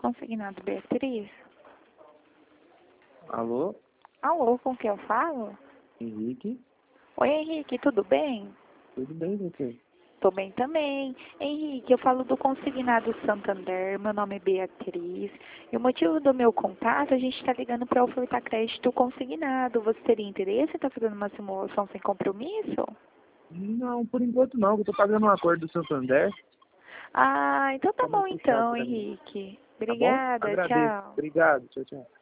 consignado Beatriz? Alô? Alô, com quem eu falo? Henrique? Oi, Henrique, tudo bem? Tudo bem, você? Tô bem também. Henrique, eu falo do Consignado Santander, meu nome é Beatriz. E o motivo do meu contato, a gente está ligando para ofertar crédito consignado. Você teria interesse em estar fazendo uma simulação sem compromisso? Não, por enquanto não, eu tô pagando um acordo do Santander. Ah, então tá Tá bom muito puxado então, pra mim. Henrique. Tá bom? Obrigada, Agradeço. tchau. Obrigado, tchau, tchau.